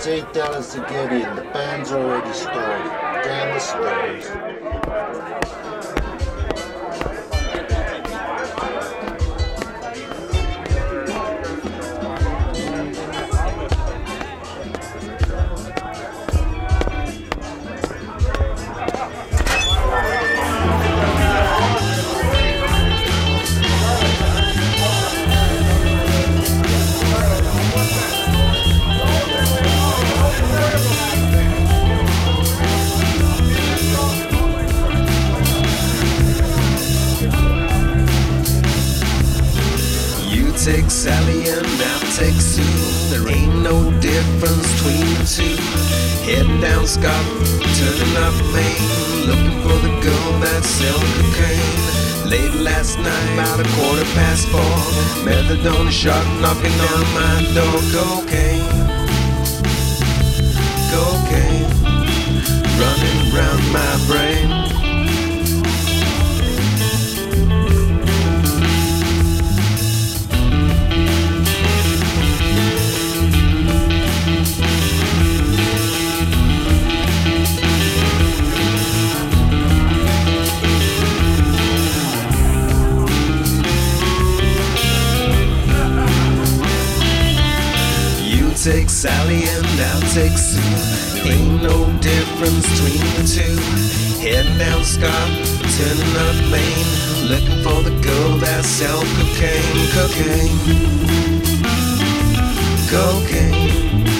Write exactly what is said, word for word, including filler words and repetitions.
eight dollars to get in. The band's already started. Down the stairs. Take Sally and I'll take Sue. There ain't no difference between the two. Heading down Scott, turning up Maine, looking for the girl that's selling cocaine. Late last night, about a quarter past four, methadone shot knocking on my door. Cocaine, cocaine, running round my brain. Take Sally and I'll take Sue. Ain't no difference between the two. Heading down Scott, turning up Maine, looking for the girl that sells cocaine. Cocaine, cocaine,